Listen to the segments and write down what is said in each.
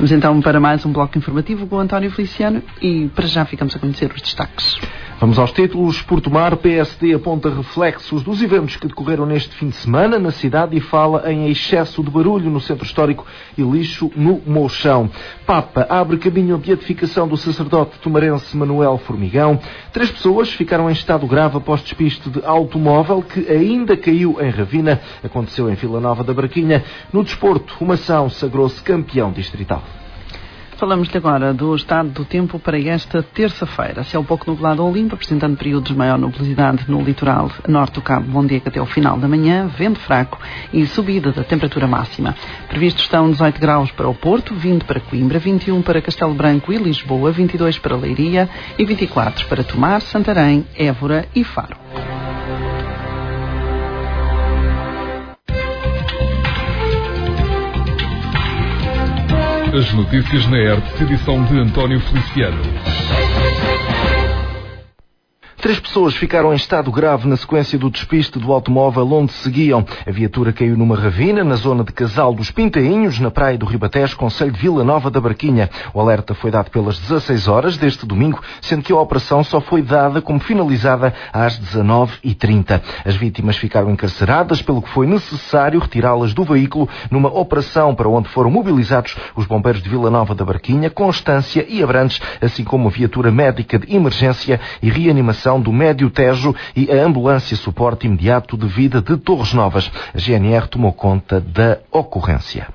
Vamos então para mais um bloco informativo com o António Feliciano e para já ficamos a conhecer os destaques. Vamos aos títulos. Por Tomar, PSD aponta reflexos dos eventos que decorreram neste fim de semana na cidade e fala em excesso de barulho no centro histórico e lixo no Mouchão. Papa abre caminho à beatificação do sacerdote tomarense Manuel Formigão. 3 pessoas ficaram em estado grave após despiste de automóvel que ainda caiu em ravina. Aconteceu em Vila Nova da Barquinha. No desporto, o Mação sagrou-se campeão distrital. Falamos-lhe agora do estado do tempo para esta terça-feira. Céu pouco nublado ou limpo, apresentando períodos de maior nubosidade no litoral norte do Cabo Bom-Dia até o final da manhã, vento fraco e subida da temperatura máxima. Previstos estão 18 graus para o Porto, 20 para Coimbra, 21 para Castelo Branco e Lisboa, 22 para Leiria e 24 para Tomar, Santarém, Évora e Faro. As notícias na ERT, edição de António Feliciano. 3 pessoas ficaram em estado grave na sequência do despiste do automóvel onde seguiam. A viatura caiu numa ravina na zona de Casal dos Pintainhos, na praia do Ribatejo, concelho de Vila Nova da Barquinha. O alerta foi dado pelas 16 horas deste domingo, sendo que a operação só foi dada como finalizada às 19h30. As vítimas ficaram encarceradas, pelo que foi necessário retirá-las do veículo numa operação para onde foram mobilizados os bombeiros de Vila Nova da Barquinha, Constância e Abrantes, assim como a viatura médica de emergência e reanimação do Médio Tejo e a ambulância suporte imediato de vida de Torres Novas. A GNR tomou conta da ocorrência.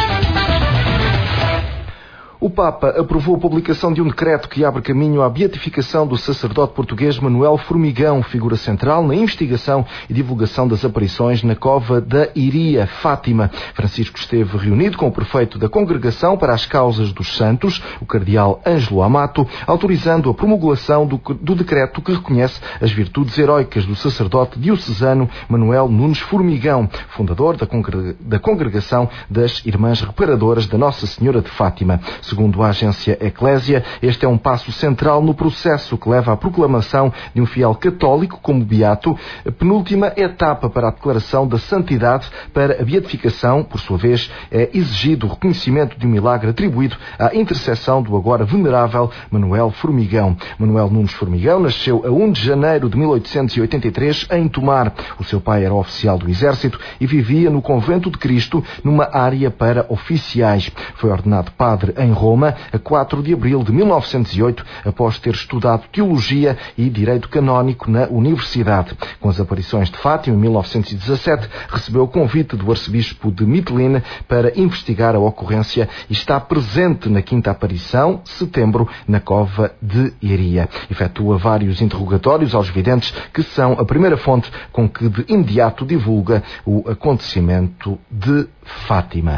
O Papa aprovou a publicação de um decreto que abre caminho à beatificação do sacerdote português Manuel Formigão, figura central na investigação e divulgação das aparições na cova da Iria, Fátima. Francisco esteve reunido com o prefeito da Congregação para as Causas dos Santos, o cardeal Ângelo Amato, autorizando a promulgação do decreto que reconhece as virtudes heroicas do sacerdote diocesano Manuel Nunes Formigão, fundador da Congregação das Irmãs Reparadoras da Nossa Senhora de Fátima. Segundo a agência Eclésia, este é um passo central no processo que leva à proclamação de um fiel católico como beato, a penúltima etapa para a declaração da santidade. Para a beatificação, por sua vez, é exigido o reconhecimento de um milagre atribuído à intercessão do agora venerável Manuel Formigão. Manuel Nunes Formigão nasceu a 1 de janeiro de 1883 em Tomar. O seu pai era oficial do Exército e vivia no Convento de Cristo, numa área para oficiais. Foi ordenado padre em Roma, a 4 de abril de 1908, após ter estudado Teologia e Direito Canónico na Universidade. Com as aparições de Fátima, em 1917, recebeu o convite do arcebispo de Mytilene para investigar a ocorrência e está presente na 5ª aparição, setembro, na cova de Iria. Efetua vários interrogatórios aos videntes, que são a primeira fonte com que de imediato divulga o acontecimento de Fátima.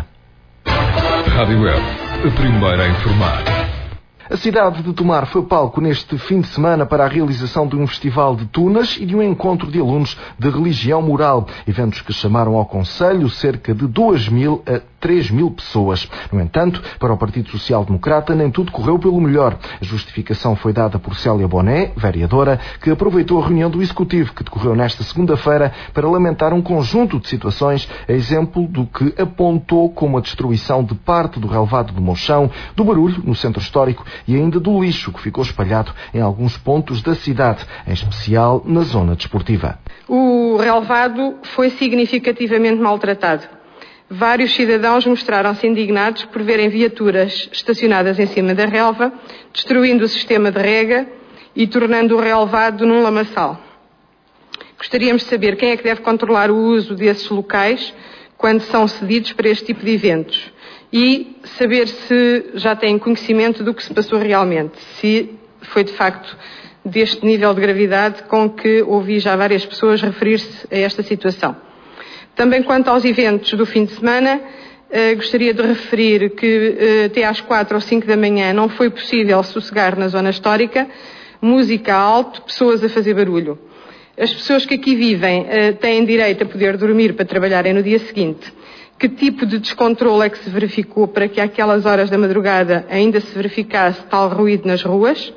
Rádio Web, a primeira a informar. A cidade de Tomar foi palco neste fim de semana para a realização de um festival de tunas e de um encontro de alunos de religião moral, eventos que chamaram ao concelho cerca de 2.000 a 3.000 pessoas. No entanto, para o Partido Social Democrata, nem tudo correu pelo melhor. A justificação foi dada por Célia Boné, vereadora, que aproveitou a reunião do Executivo, que decorreu nesta segunda-feira, para lamentar um conjunto de situações, a exemplo do que apontou como a destruição de parte do relvado do Mouchão, do barulho no centro histórico e ainda do lixo que ficou espalhado em alguns pontos da cidade, em especial na zona desportiva. O relvado foi significativamente maltratado. Vários cidadãos mostraram-se indignados por verem viaturas estacionadas em cima da relva, destruindo o sistema de rega e tornando o relvado num lamaçal. Gostaríamos de saber quem é que deve controlar o uso desses locais quando são cedidos para este tipo de eventos e saber se já têm conhecimento do que se passou realmente, se foi de facto deste nível de gravidade com que ouvi já várias pessoas referir-se a esta situação. Também quanto aos eventos do fim de semana, gostaria de referir que até às 4 ou 5 da manhã não foi possível sossegar na zona histórica, música alto, pessoas a fazer barulho. As pessoas que aqui vivem têm direito a poder dormir para trabalharem no dia seguinte. Que tipo de descontrole é que se verificou para que àquelas horas da madrugada ainda se verificasse tal ruído nas ruas?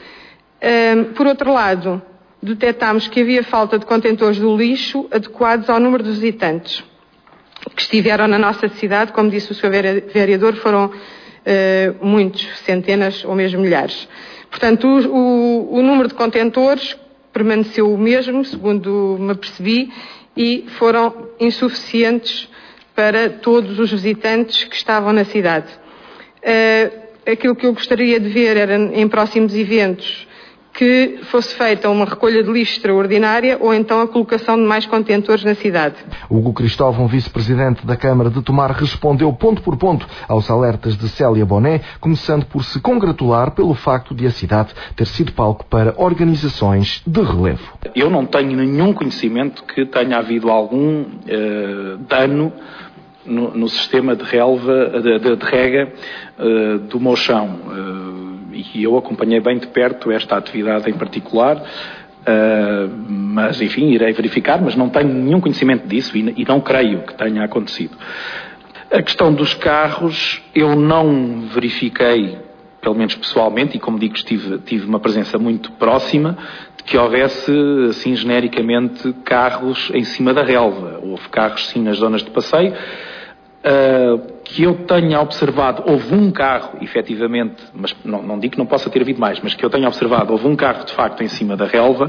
Por outro lado, detetámos que havia falta de contentores do lixo adequados ao número de visitantes que estiveram na nossa cidade. Como disse o Sr. Vereador, foram muitos, centenas ou mesmo milhares. Portanto, o número de contentores permaneceu o mesmo, segundo me apercebi, e foram insuficientes para todos os visitantes que estavam na cidade. Aquilo que eu gostaria de ver era, em próximos eventos, que fosse feita uma recolha de lixo extraordinária ou então a colocação de mais contentores na cidade. Hugo Cristóvão, vice-presidente da Câmara de Tomar, respondeu ponto por ponto aos alertas de Célia Boné, começando por se congratular pelo facto de a cidade ter sido palco para organizações de relevo. Eu não tenho nenhum conhecimento que tenha havido algum dano no sistema de relva, de rega do Mochão. E eu acompanhei bem de perto esta atividade em particular, mas enfim, irei verificar, mas não tenho nenhum conhecimento disso e não creio que tenha acontecido. A questão dos carros, eu não verifiquei, pelo menos pessoalmente, e como digo, tive uma presença muito próxima, de que houvesse, assim, genericamente, carros em cima da relva. Houve carros, sim, nas zonas de passeio. Que eu tenha observado, houve um carro, efetivamente, mas não digo que não possa ter havido mais, mas que eu tenha observado, houve um carro, de facto, em cima da relva,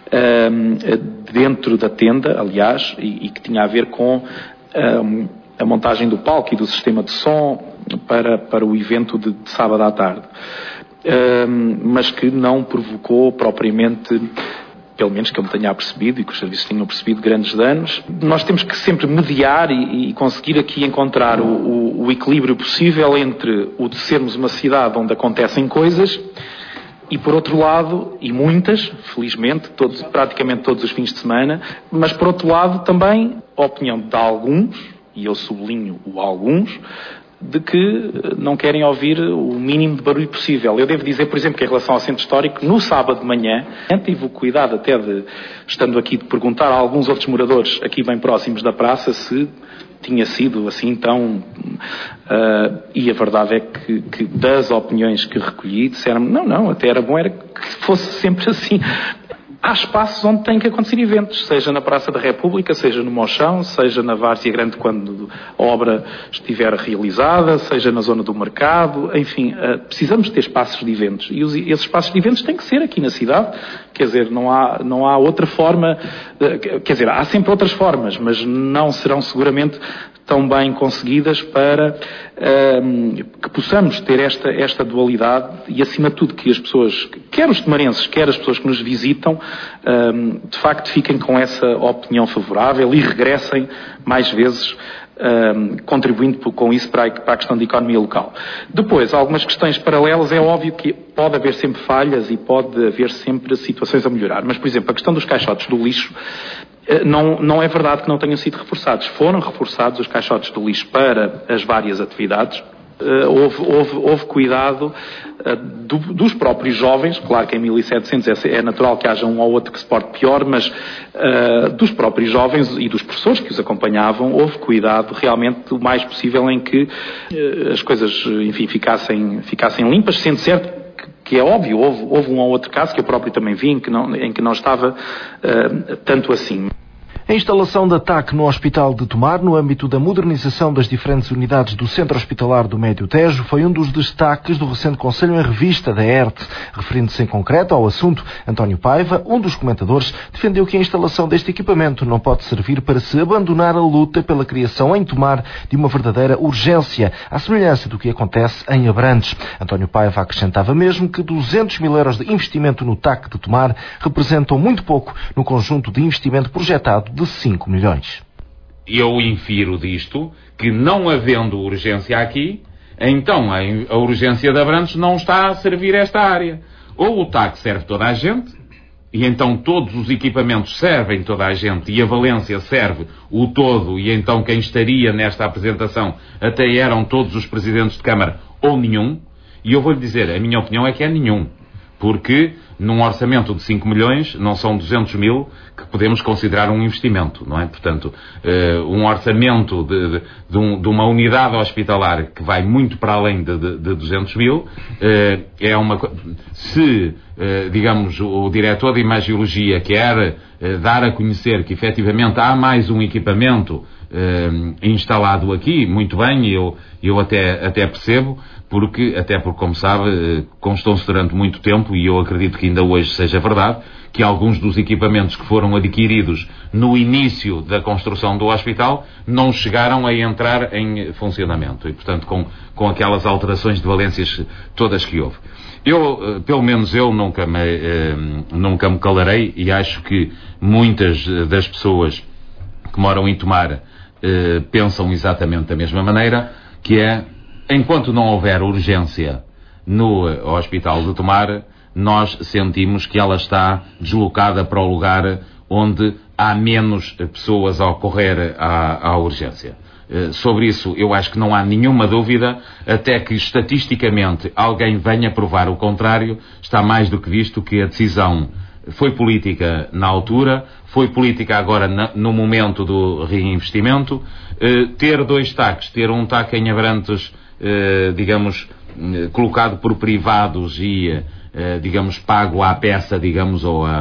dentro da tenda, aliás, e que tinha a ver com a montagem do palco e do sistema de som para o evento de sábado à tarde. Mas que não provocou propriamente, pelo menos que eu me tenha apercebido e que os serviços tenham percebido, grandes danos. Nós temos que sempre mediar e conseguir aqui encontrar o equilíbrio possível entre o de sermos uma cidade onde acontecem coisas e, por outro lado, e muitas, felizmente, praticamente todos os fins de semana, mas, por outro lado, também a opinião de alguns, e eu sublinho o alguns, de que não querem ouvir o mínimo de barulho possível. Eu devo dizer, por exemplo, que em relação ao centro histórico, no sábado de manhã, tive o cuidado até de, estando aqui, de perguntar a alguns outros moradores aqui bem próximos da praça se tinha sido assim tão... e a verdade é que das opiniões que recolhi, disseram-me, não, até era bom, era que fosse sempre assim. Há espaços onde tem que acontecer eventos, seja na Praça da República, seja no Mochão, seja na Várzea Grande quando a obra estiver realizada, seja na zona do mercado, enfim, precisamos ter espaços de eventos e esses espaços de eventos têm que ser aqui na cidade, quer dizer, não há outra forma, quer dizer, há sempre outras formas, mas não serão seguramente tão bem conseguidas para que possamos ter esta dualidade e, acima de tudo, que as pessoas, quer os tomarenses, quer as pessoas que nos visitam, de facto fiquem com essa opinião favorável e regressem mais vezes, contribuindo com isso para a questão da economia local. Depois, algumas questões paralelas, é óbvio que pode haver sempre falhas e pode haver sempre situações a melhorar, mas, por exemplo, a questão dos caixotes do lixo, não é verdade que não tenham sido reforçados. Foram reforçados os caixotes do lixo para as várias atividades. Houve cuidado dos próprios jovens, claro que em 1700 é natural que haja um ou outro que se porte pior, mas dos próprios jovens e dos professores que os acompanhavam, houve cuidado realmente o mais possível em que as coisas, enfim, ficassem limpas, sendo certo que é óbvio, houve um ou outro caso que eu próprio também vi em que não estava tanto assim. A instalação da TAC no Hospital de Tomar, no âmbito da modernização das diferentes unidades do Centro Hospitalar do Médio Tejo, foi um dos destaques do recente Conselho em Revista da ERT. Referindo-se em concreto ao assunto, António Paiva, um dos comentadores, defendeu que a instalação deste equipamento não pode servir para se abandonar a luta pela criação em Tomar de uma verdadeira urgência, à semelhança do que acontece em Abrantes. António Paiva acrescentava mesmo que 200 mil euros de investimento no TAC de Tomar representam muito pouco no conjunto de investimento projetado de 5 milhões. Eu infiro disto que, não havendo urgência aqui, então a urgência de Abrantes não está a servir esta área. Ou o TAC serve toda a gente, e então todos os equipamentos servem toda a gente, e a Valência serve o todo, e então quem estaria nesta apresentação até eram todos os presidentes de Câmara, ou nenhum. E eu vou-lhe dizer, a minha opinião é que é nenhum. Porque num orçamento de 5 milhões não são 200 mil que podemos considerar um investimento, não é? Portanto, um orçamento de uma unidade hospitalar que vai muito para além de 200 mil, é uma... Se, digamos, o diretor de imagiologia quer dar a conhecer que efetivamente há mais um equipamento instalado aqui, muito bem, eu até percebo, até porque, como sabe, constou-se durante muito tempo, e eu acredito que ainda hoje seja verdade, que alguns dos equipamentos que foram adquiridos no início da construção do hospital não chegaram a entrar em funcionamento, e portanto com aquelas alterações de valências todas que houve. Pelo menos eu nunca me calarei, e acho que muitas das pessoas que moram em Tomar pensam exatamente da mesma maneira, que é, enquanto não houver urgência no Hospital de Tomar, nós sentimos que ela está deslocada para o lugar onde há menos pessoas a ocorrer à urgência. Sobre isso eu acho que não há nenhuma dúvida, até que estatisticamente alguém venha provar o contrário. Está mais do que visto que a decisão foi política na altura, foi política agora no momento do reinvestimento. Ter 2 TACs, ter um TAC em Abrantes, digamos, colocado por privados e, digamos, pago à peça, digamos,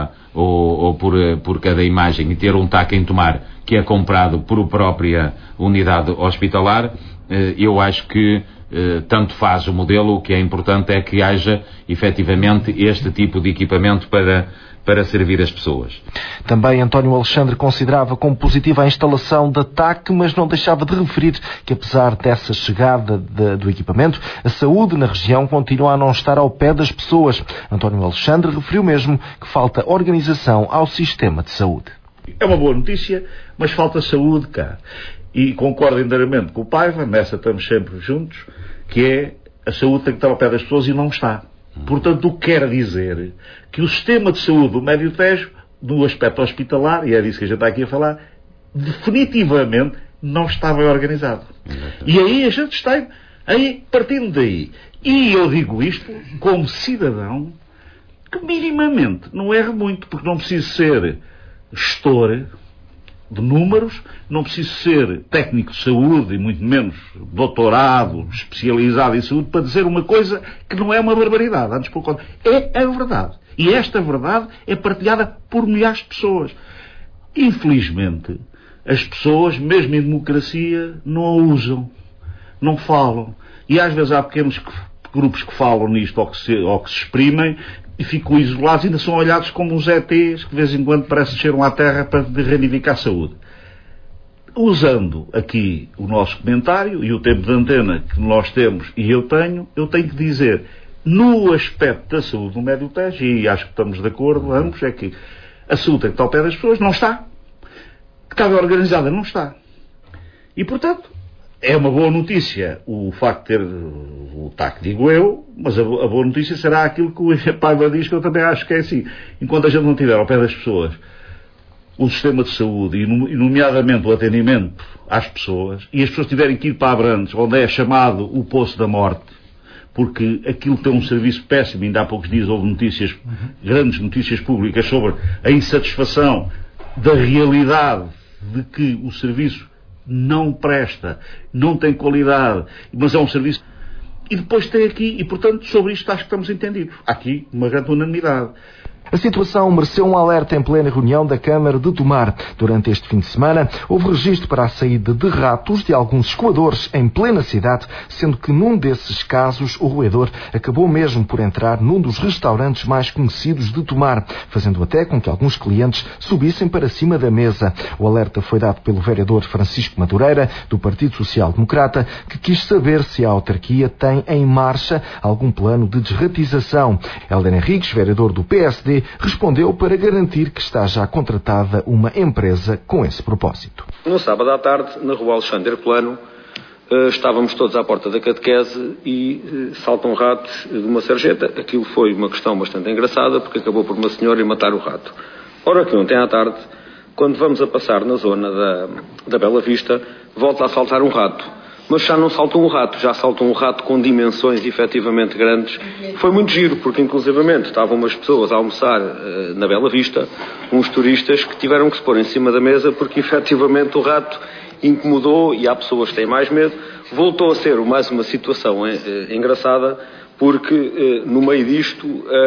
ou por cada imagem, e ter um TAC em Tomar que é comprado por própria unidade hospitalar, eu acho que tanto faz o modelo. O que é importante é que haja efetivamente este tipo de equipamento para servir as pessoas. Também António Alexandre considerava como positiva a instalação da TAC, mas não deixava de referir que, apesar dessa chegada do equipamento, a saúde na região continua a não estar ao pé das pessoas. António Alexandre referiu mesmo que falta organização ao sistema de saúde. É uma boa notícia, mas falta saúde cá. E concordo inteiramente com o Paiva, nessa estamos sempre juntos, que é a saúde tem que estar ao pé das pessoas, e não está. Portanto, o que quer dizer que o sistema de saúde do Médio Tejo, do aspecto hospitalar, e é disso que a gente está aqui a falar, definitivamente não está bem organizado. E aí a gente está, partindo daí. E eu digo isto como cidadão que minimamente não erre muito, porque não preciso ser gestor de números, não preciso ser técnico de saúde e muito menos doutorado, especializado em saúde, para dizer uma coisa que não é uma barbaridade. Antes, pelo contrário, é a verdade. E esta verdade é partilhada por milhares de pessoas. Infelizmente, as pessoas, mesmo em democracia, não a usam, não falam. E às vezes há pequenos grupos que falam nisto ou que se exprimem e ficam isolados, ainda são olhados como uns ETs que de vez em quando parece que chegam à Terra para reivindicar a saúde. Usando aqui o nosso comentário e o tempo de antena que nós temos e eu tenho que dizer, no aspecto da saúde no Médio Tejo, e acho que estamos de acordo ambos, é que a saúde tem que estar ao pé das pessoas, não está. Que está bem organizada, não está. E, portanto, é uma boa notícia o facto de ter o TAC, digo eu, mas a boa notícia será aquilo que o Paiva diz, que eu também acho que é assim. Enquanto a gente não estiver ao pé das pessoas o sistema de saúde, e nomeadamente o atendimento às pessoas, e as pessoas tiverem que ir para Abrantes, onde é chamado o Poço da Morte, porque aquilo tem um serviço péssimo. Ainda há poucos dias houve notícias, grandes notícias públicas sobre a insatisfação da realidade de que o serviço não presta, não tem qualidade, mas é um serviço. E depois tem aqui, e portanto sobre isto acho que estamos entendidos. Há aqui uma grande unanimidade. A situação mereceu um alerta em plena reunião da Câmara de Tomar. Durante este fim de semana, houve registro para a saída de ratos de alguns escoadores em plena cidade, sendo que num desses casos o roedor acabou mesmo por entrar num dos restaurantes mais conhecidos de Tomar, fazendo até com que alguns clientes subissem para cima da mesa. O alerta foi dado pelo vereador Francisco Madureira, do Partido Social Democrata, que quis saber se a autarquia tem em marcha algum plano de desratização. Helder Henriques, vereador do PSD, respondeu para garantir que está já contratada uma empresa com esse propósito. No sábado à tarde, na rua Alexandre Herculano, estávamos todos à porta da catequese e saltam ratos de uma sarjeta. Aquilo foi uma questão bastante engraçada, porque acabou por uma senhora ir matar o rato. Ora, que ontem à tarde, quando vamos a passar na zona da Bela Vista, volta a saltar um rato. Mas já não saltou um rato, já saltou um rato com dimensões efetivamente grandes. Foi muito giro, porque inclusivamente estavam umas pessoas a almoçar na Bela Vista, uns turistas que tiveram que se pôr em cima da mesa, porque efetivamente o rato incomodou, e há pessoas que têm mais medo. Voltou a ser mais uma situação engraçada, porque no meio disto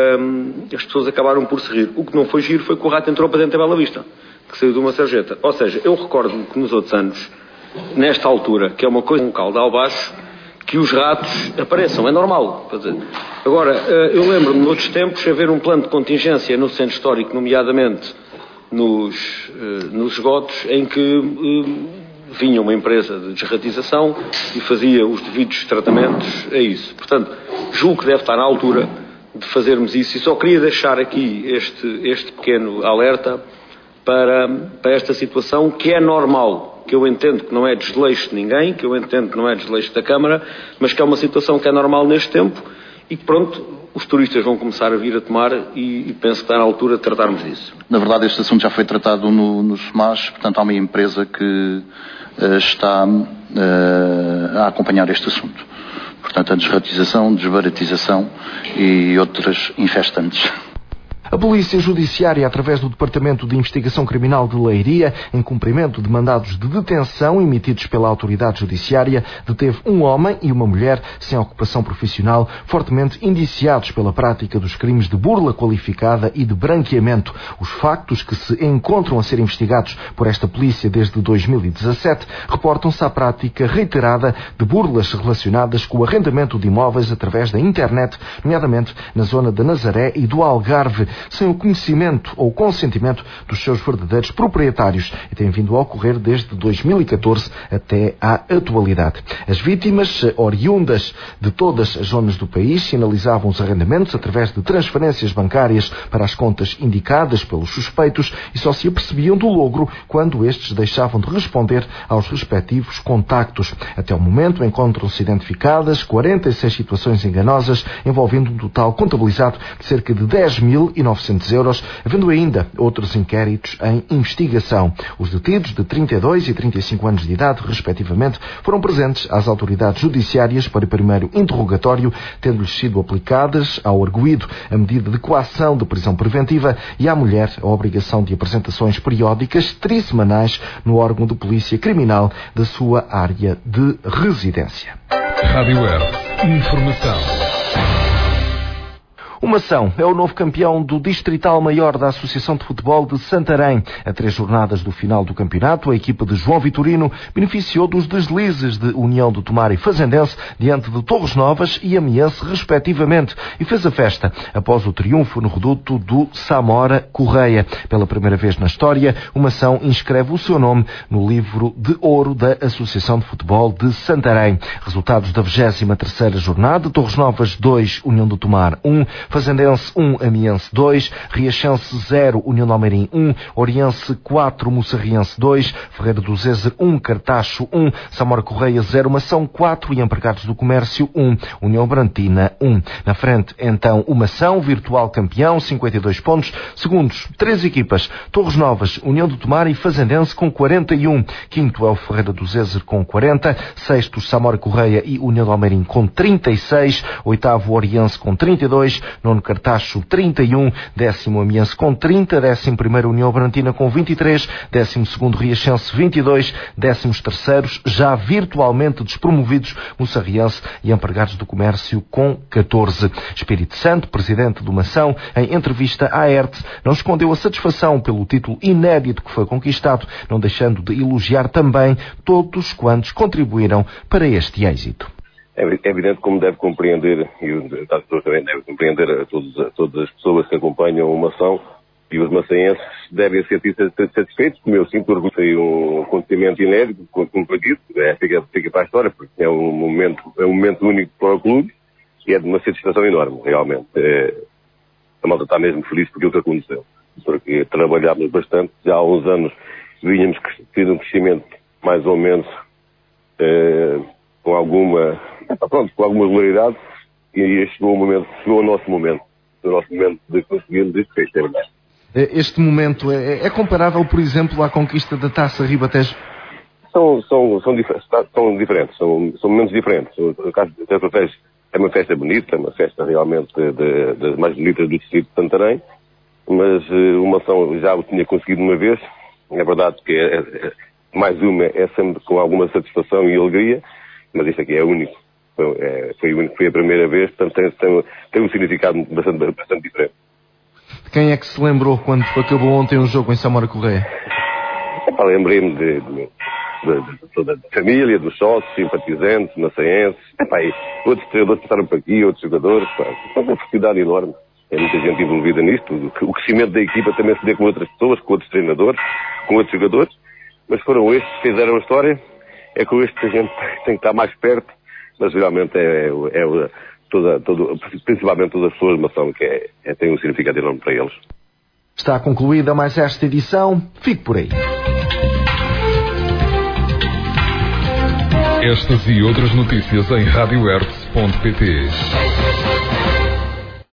as pessoas acabaram por se rir. O que não foi giro foi que o rato entrou para dentro da Bela Vista, que saiu de uma sarjeta. Ou seja, eu recordo-me que nos outros anos nesta altura, que é uma coisa, um caudal baixo, que os ratos apareçam, é normal. Agora, eu lembro-me, noutros tempos, haver um plano de contingência no centro histórico, nomeadamente nos esgotos, em que vinha uma empresa de desratização e fazia os devidos tratamentos a isso. Portanto, julgo que deve estar na altura de fazermos isso, e só queria deixar aqui este pequeno alerta para esta situação, que é normal, que eu entendo que não é desleixo de ninguém, que eu entendo que não é desleixo da Câmara, mas que é uma situação que é normal neste tempo e que, pronto, os turistas vão começar a vir a tomar e penso que está na altura de tratarmos disso. Na verdade, este assunto já foi tratado no SMAS, portanto há uma empresa que está a acompanhar este assunto. Portanto, a desratização, desbaratização e outras infestantes. A Polícia Judiciária, através do Departamento de Investigação Criminal de Leiria, em cumprimento de mandados de detenção emitidos pela autoridade judiciária, deteve um homem e uma mulher sem ocupação profissional, fortemente indiciados pela prática dos crimes de burla qualificada e de branqueamento. Os factos que se encontram a ser investigados por esta polícia desde 2017 reportam-se à prática reiterada de burlas relacionadas com o arrendamento de imóveis através da internet, nomeadamente na zona da Nazaré e do Algarve, sem o conhecimento ou consentimento dos seus verdadeiros proprietários, e tem vindo a ocorrer desde 2014 até à atualidade. As vítimas, oriundas de todas as zonas do país, sinalizavam os arrendamentos através de transferências bancárias para as contas indicadas pelos suspeitos e só se apercebiam do logro quando estes deixavam de responder aos respectivos contactos. Até o momento encontram-se identificadas 46 situações enganosas, envolvendo um total contabilizado de cerca de 10.900 euros, havendo ainda outros inquéritos em investigação. Os detidos de 32 e 35 anos de idade, respectivamente, foram presentes às autoridades judiciárias para o primeiro interrogatório, tendo-lhes sido aplicadas ao arguido a medida de coação de prisão preventiva e à mulher a obrigação de apresentações periódicas trissemanais no órgão de polícia criminal da sua área de residência. Rádio Web. Informação. O Mação é o novo campeão do Distrital Maior da Associação de Futebol de Santarém. A 3 jornadas do final do campeonato, a equipa de João Vitorino beneficiou dos deslizes de União do Tomar e Fazendense diante de Torres Novas e Amiense, respectivamente, e fez a festa após o triunfo no reduto do Samora Correia. Pela primeira vez na história, o Mação inscreve o seu nome no livro de ouro da Associação de Futebol de Santarém. Resultados da 23ª jornada: Torres Novas 2, União do Tomar 1, Fazendense 1, Amiense 2, Riachense 0, União de Almeirim 1, Oriense 4, Moçarriense 2, Ferreira do Zezer 1, Cartacho 1, Samora Correia 0, Mação 4 e Empregados do Comércio 1, União Brantina 1. Na frente, então, o Mação, virtual campeão, 52 pontos. Segundos, 3 equipas: Torres Novas, União do Tomar e Fazendense com 41. Quinto é o Ferreira do Zezer com 40. Sexto, Samora Correia e União de Almeirim com 36. Oitavo, Oriense com 32. Nono, Cartacho 31, 10º Amiense com 30, 11º União Brantina com 23, 12º Riachense 22, 13º já virtualmente despromovidos Moçarriense e Empregados do Comércio com 14. Espírito Santo, presidente do Mação, em entrevista à ERTE, não escondeu a satisfação pelo título inédito que foi conquistado, não deixando de elogiar também todos quantos contribuíram para este êxito. É evidente, como deve compreender, e o doutor também deve compreender, a todas as pessoas que acompanham uma ação, e os maçaenses devem sentir satisfeitos, como eu sinto orgulho. Foi um acontecimento inédito, cumprido, fica para a história, porque é um momento único para o clube, e é de uma satisfação enorme, realmente. A malta está mesmo feliz por aquilo que aconteceu, porque trabalhámos bastante, já há uns anos vínhamos tendo um crescimento mais ou menos com alguma regularidade, e chegou o nosso momento de conseguirmos isto, que é verdade. Este momento é comparável, por exemplo, à conquista da Taça Ribatejo? São diferentes, são momentos diferentes. O caso da Taça Ribatejo é uma festa bonita, uma festa realmente das mais bonitas do distrito de Santarém, mas uma ação já o tinha conseguido uma vez. É verdade que mais uma é sempre com alguma satisfação e alegria, mas isto aqui é único. Foi a primeira vez, portanto tem um significado bastante diferente. Quem é que se lembrou quando acabou ontem o jogo em Samora Correia? Lembrei-me da família, dos sócios, simpatizantes, maçaenses. Outros treinadores passaram por aqui, outros jogadores. É uma felicidade enorme. É muita gente envolvida nisto. O crescimento da equipa também se dê com outras pessoas, com outros treinadores, com outros jogadores. Mas foram estes que fizeram a história. É com estes que a gente tem que estar mais perto. Mas realmente principalmente todas as pessoas de Mação, que tem um significado enorme para eles. Está concluída mais esta edição. Fique por aí. Estas e outras notícias em radioertz.pt.